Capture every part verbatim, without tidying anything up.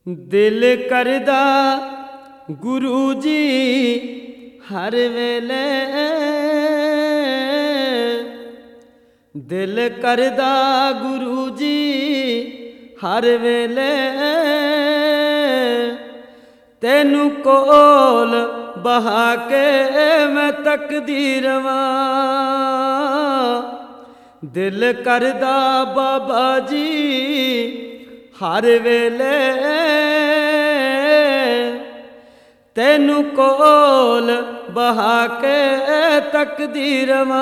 दिल करदा गुरु जी हर वेले, दिल करदा गुरु जी हर वेले, तेनू कोल बहा के मैं तकदी रवां। दिल करदा बाबा जी हर वेले, तेनू कोल बहा के तकदी रवां।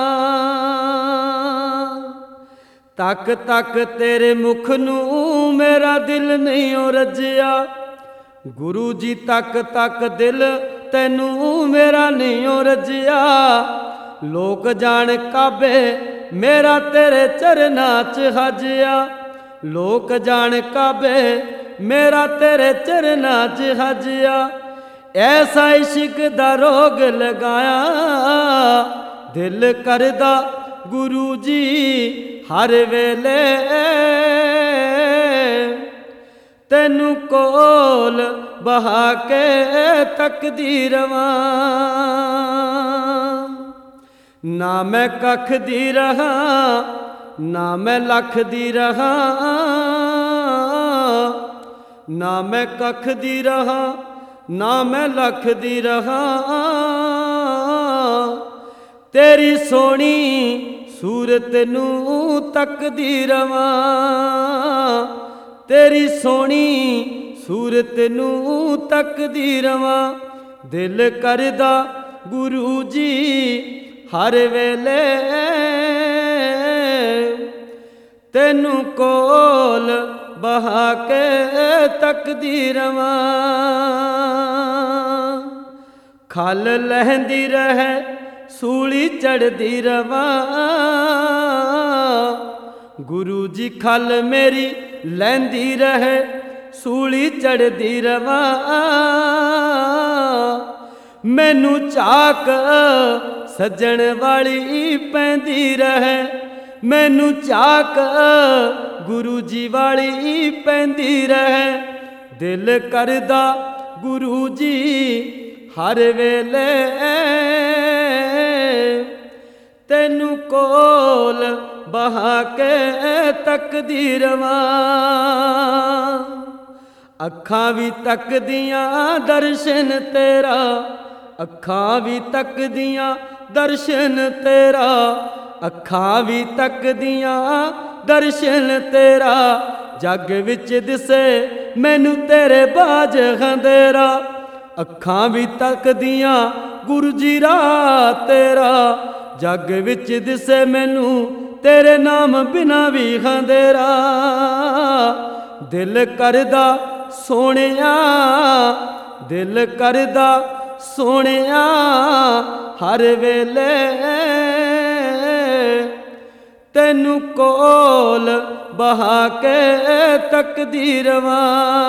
तक तक तेरे मुख नू मेरा दिल नहीं ओ रजिया, गुरु जी तक तक दिल तैनू मेरा नहीं ओ रजिया। लोक जान काबे मेरा तेरे चरना च हजिया, लोक जान काबे मेरा तेरे चरना च हजिया। ऐसा इश्क दा रोग लगाया, दिल करदा गुरु जी हर वेले, तेनू कोल बहा के तकदी रवां। ना मैं कख दी रहा, ना मैं लख दी रहा, ना मैं कख दी रहा, ना मैं लख दी रहा। तेरी सोनी सूरत नू तकदी रवां, तेरी सोनी सूरत नू तकदी रवां। दिल करदा गुरु जी हर वेले, तेनू कोल बहा के तकदी रवां। खल लहंदी रहे सूली चढ़दी रवां, गुरु जी खल मेरी लहंदी रहे सूली चढ़दी रवां। मैनू चाक सजन वाली पैंदी रहे, मैनू चाक गुरु जी वाली पैंदी रहे। दिल करदा गुरु जी हर वेले, तेनू कोल बहा के तकदी रवां। अखां भी तकदियां दर्शन तेरा, अखां भी तकदियां दर्शन तेरा, अखां भी तकदियां दर्शन तेरा। जग विच दिसे मैनू तेरे बाज खंदेरा, अखां भी तकदियां गुरु जी राह तेरा। जग विच दिसे मैनू तेरे नाम बिना भी खंदेरा। दिल करदा सोहणिया, दिल करदा सोहणिया हर वेले, तेनू कोल बहा के तकदी रवां।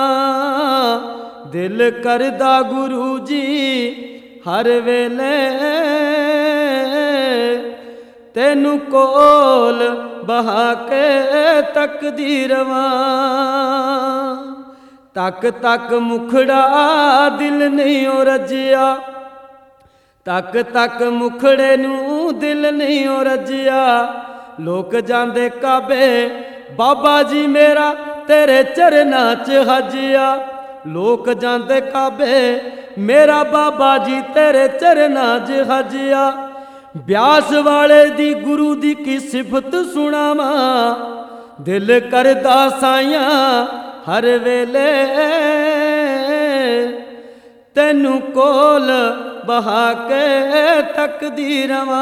दिल करदा गुरु जी हर वेले, तेनू कोल बहा के तकदी रवां। तक तक मुखड़ा दिल नहीं ओ रजिया, तक तक मुखड़े नू दिल नहीं ओ रजिया। लोक जांदे काबे बाबा जी मेरा तेरे चरना च हजिया, लोक जांदे काबे मेरा बाबा जी तेरे चरना च हजिया। ब्यास वाले दी गुरु दी की सिफत सुनावा, दिल करदा साइया हर वेले, तेनू कोल बहा के तकदी रवां।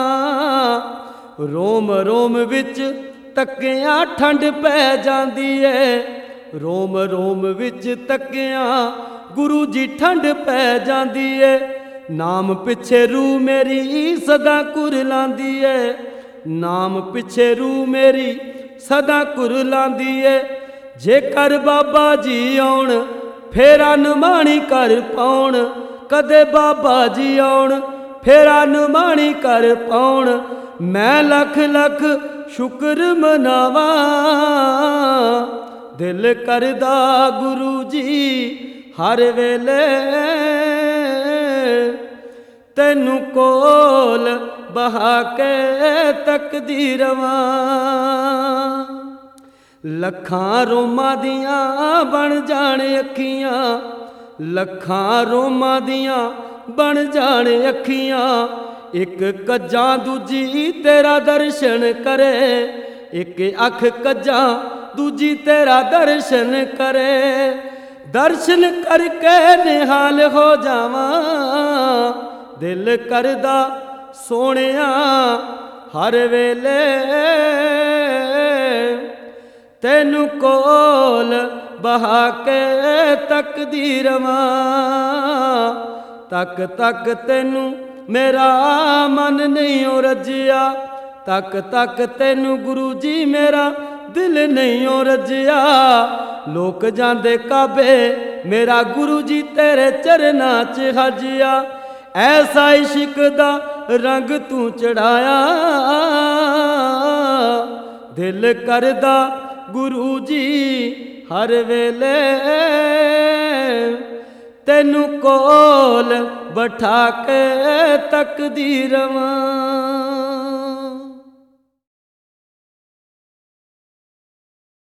रोम रोम विच तकिया ठंड पै जांदी है, रोम रोम विच तकिया गुरु जी ठंड पै जांदी है। नाम पिछे रूह मेरी सदा कुरलांदी है, नाम पिछे रूह मेरी सदा कुरलांदी है। जेकर बाबा जी आउण फेरा नमाणी कर पाउण, कदे बाबा जी आउण फेरा नमाणी कर पाउण। मैं लख लख शुक्र मनावा, ਦਿਲ ਕਰਦਾ ਗੁਰੂ ਜੀ ਹਰ ਵੇਲੇ ਤੈਨੂੰ ਕੋਲ ਬਹਾ ਕੇ ਤੱਕਦੀ ਰਵਾਂ। ਲੱਖਾਂ ਰੋਮਾਂ ਦੀਆਂ ਬਣ ਜਾਣ ਅੱਖੀਆਂ, ਲੱਖਾਂ ਰੋਮਾਂ ਦੀਆਂ ਬਣ ਜਾਣ ਅੱਖੀਆਂ, ਇੱਕ ਕੱਜਾਂ ਦੂਜੀ ਤੇਰਾ ਦਰਸ਼ਨ ਕਰੇ, ਇੱਕ ਅੱਖ ਕੱਜਾਂ ਦੂਜੀ ਤੇਰਾ ਦਰਸ਼ਨ ਕਰੇ। ਦਰਸ਼ਨ ਕਰਕੇ ਨਿਹਾਲ ਹੋ ਜਾਵਾਂ, ਦਿਲ ਕਰਦਾ ਸੋਹਣਿਆ ਹਰ ਵੇਲੇ ਤੈਨੂੰ ਕੋਲ ਬਹਾ ਕੇ ਤੱਕਦੀ ਰਵਾਂ। ਤੱਕ ਤੱਕ ਤੈਨੂੰ ਮੇਰਾ ਮਨ ਨਹੀਂ ਓ ਰੱਜਿਆ, ਤੱਕ ਤੱਕ ਤੈਨੂੰ ਗੁਰੂ ਜੀ ਮੇਰਾ ਦਿਲ ਨਹੀਂ ਓ ਰੱਜਿਆ। ਲੋਕ ਜਾਂਦੇ ਕਾਬੇ ਮੇਰਾ ਗੁਰੂ ਜੀ ਤੇਰੇ ਚਰਨਾਂ 'ਚ ਹਜਿਆ। ਐਸਾ ਇਸ਼ਕ ਦਾ ਰੰਗ ਤੂੰ ਚੜਾਇਆ, ਦਿਲ ਕਰਦਾ ਗੁਰੂ ਜੀ ਹਰ ਵੇਲੇ ਤੈਨੂੰ ਕੋਲ ਬਿਠਾ ਕੇ ਤੱਕਦੀ ਰਵਾਂ।